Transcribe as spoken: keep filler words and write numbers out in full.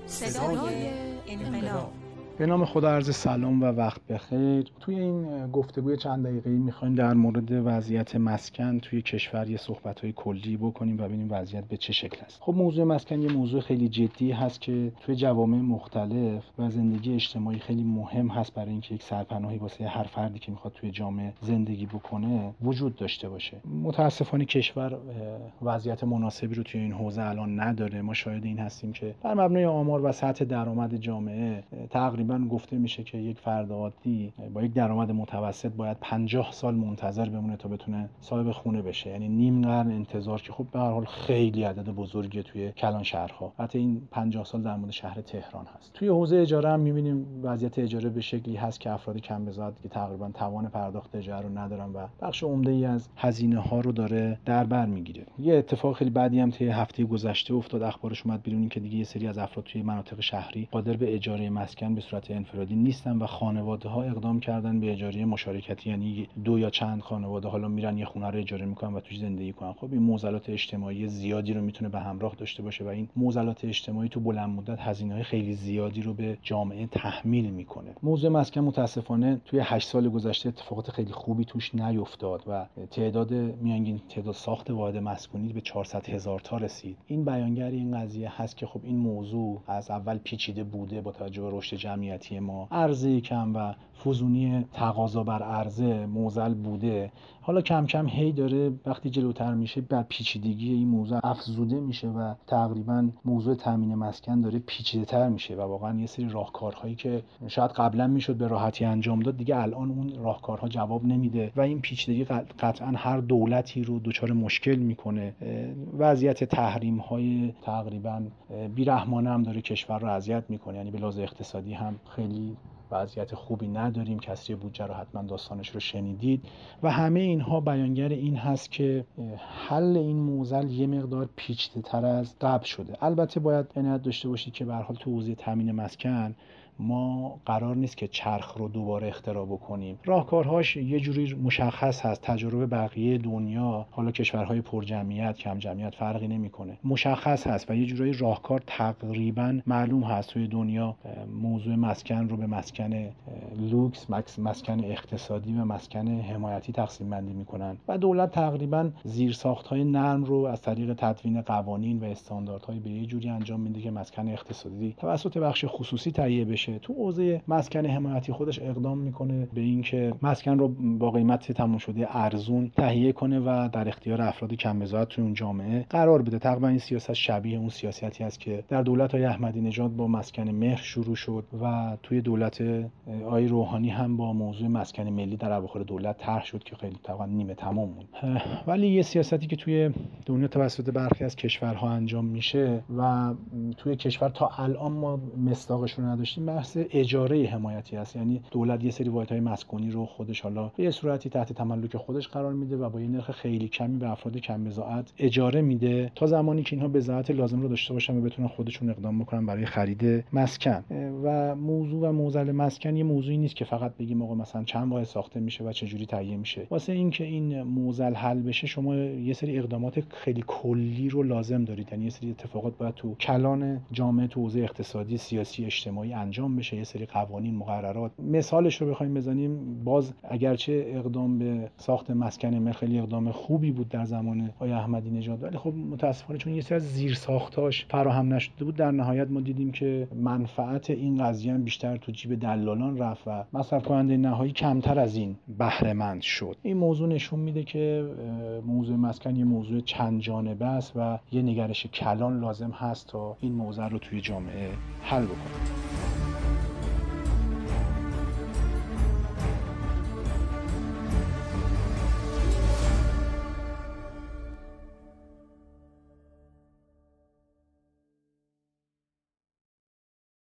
صدای انقلاب. به نام خدا عرض سلام و وقت بخیر. توی این گفتگوی چند دقیقه‌ای می‌خوایم در مورد وضعیت مسکن توی کشور یه صحبت‌های کلی بکنیم و ببینیم وضعیت به چه شکل است. خب موضوع مسکن یه موضوع خیلی جدی هست که توی جوامع مختلف و زندگی اجتماعی خیلی مهم هست برای اینکه یک سرپناهی واسه هر فردی که می‌خواد توی جامعه زندگی بکنه وجود داشته باشه. متأسفانه کشور وضعیت مناسبی رو توی این حوزه الان نداره. ما شاهد این هستیم که بر مبنای آمار و سطح درآمد جامعه تقریبا گفته میشه که یک فرد عادی با یک درآمد متوسط باید پنجاه سال منتظر بمونه تا بتونه صاحب خونه بشه، یعنی نیم قرن انتظار که خب به هر حال خیلی عدد بزرگیه توی کلان شهرها. حتی این پنجاه سال در مورد شهر تهران هست. توی حوزه اجاره هم میبینیم وضعیت اجاره به شکلی هست که افراد کم بزاعت که تقریبا توان پرداخت اجاره رو ندارن و بخش عمده‌ای از هزینه ها رو داره در بر میگیره. یه اتفاق خیلی بدی هم طی هفته گذشته افتاد، اخبارش اومد بیرون که دیگه یه سری از افراد توی مناطق شهری قادر به اجاره مسکن به صورت انفرادی نیستن و خانواده‌ها اقدام کردن به اجاره مشارکتی، یعنی دو یا چند خانواده حالا میرن یه خونه رو اجاره میکنن و توش زندگی کنن. خب این معضلات اجتماعی زیادی رو میتونه به همراه داشته باشه و این معضلات اجتماعی تو بلند مدت هزینه‌های خیلی زیادی رو به جامعه تحمیل میکنه. موضوع مسکن متاسفانه توی هشت سال گذشته اتفاقات خیلی خوبی توش نیفتاد و تعداد میانگین تعداد ساخت واحد مسکونی به چهارصد هزار تا رسید. این بیانگر این قضیه هست که خب این موضوع از اول پیچیده بوده با توجه به رشد جمعیتی ما، عرضه کم و فزونی تقاضا بر عرضه معضل بوده. حالا کم کم هی داره وقتی جلوتر میشه بر پیچیدگی این موضوع افزوده میشه و تقریبا موضوع تامین مسکن داره پیچیده‌تر میشه و واقعا یه سری راهکارهایی که شاید قبلا میشد به راحتی انجام داد دیگه الان اون راهکارها جواب نمیده و این پیچیدگی قطعا هر دولتی رو دچار مشکل میکنه. وضعیت تحریم های تقریبا بیرحمانه هم داره کشور رو اذیت میکنه، یعنی به لحاظ اقتصادی هم خیلی وضعیت خوبی نداریم. کسری بودجه رو حتما داستانش رو شنیدید و همه اینها بیانگر این هست که حل این معضل یه مقدار پیچیده‌تر از قبل شده. البته باید عنایت داشته باشید که به هر حال تو حوزه تامین مسکن ما قرار نیست که چرخ رو دوباره اختراع بکنیم. راهکارهاش یه جوری مشخص هست، تجربه بقیه دنیا، حالا کشورهای پرجمعیت کم جمعیت فرقی نمیکنه، مشخص هست و یه جوری راهکار تقریبا معلوم هست. توی دنیا موضوع مسکن رو به مسکن لوکس، مسکن اقتصادی و مسکن حمایتی تقسیم بندی میکنن و دولت تقریبا زیرساخت‌های نرم رو از طریق تدوین قوانین و استانداردهای به یه جوری انجام میده که مسکن اقتصادی توسط بخش خصوصی تهیه بشه. تو حوزه مسکن حمایتی خودش اقدام میکنه به اینکه مسکن رو با قیمت تمام شده ارزون تهیه کنه و در اختیار افراد کم بزاعت توی اون جامعه قرار بده. تقریبا این سیاست شبیه اون سیاستی است که در دولت‌های احمدی نژاد با مسکن مهر شروع شد و توی دولت آقای روحانی هم با موضوع مسکن ملی در اواخر دولت طرح شد که خیلی تقریبا نیمه تمام بود. ولی یه سیاستی که توی دنیا توسط برخی از کشورها انجام میشه و توی کشور تا الان ما مصداقش رو نداشتیم، بحث اجاره حمایتی است. یعنی دولت یه سری واحدهای مسکونی رو خودش حالا به یه صورتی تحت تملک خودش قرار میده و با یه نرخ خیلی کمی به افراد کم بضاعت اجاره میده تا زمانی که اینها بضاعت لازم رو داشته باشن و بتونن خودشون اقدام بکنن برای خرید مسکن. و موضوع و معضل مسکن یه موضوعی نیست که فقط بگیم آقا مثلا چند واحد ساخته میشه و چه جوری تهیه میشه. واسه اینکه این معضل حل بشه شما یه سری اقدامات خیلی کلی رو لازم دارید، یعنی یه سری اتفاقات باید تو کلان جامعه تو حوزه اقتصادی، سیاسی، اجتماعی انجام بشه. یه سری قوانین، مقررات، مثالش رو بخوایم بزنیم، باز اگرچه اقدام به ساخت مسکن مهر خیلی اقدام خوبی بود در زمان آقای احمدی نژاد، ولی خب متاسفانه چون یه سری از زیرساختاش فراهم نشده بود در نهایت ما دیدیم که منفعت این قضیه هم بیشتر تو جیب دلالان رفت و مصرف کننده نهایی کمتر از این بهره مند شد. این موضوع نشون میده که موضوع مسکن یه موضوع چند جانبه است و یه نگرش کلان لازم هست تا این موضوع رو توی جامعه حل بکنه.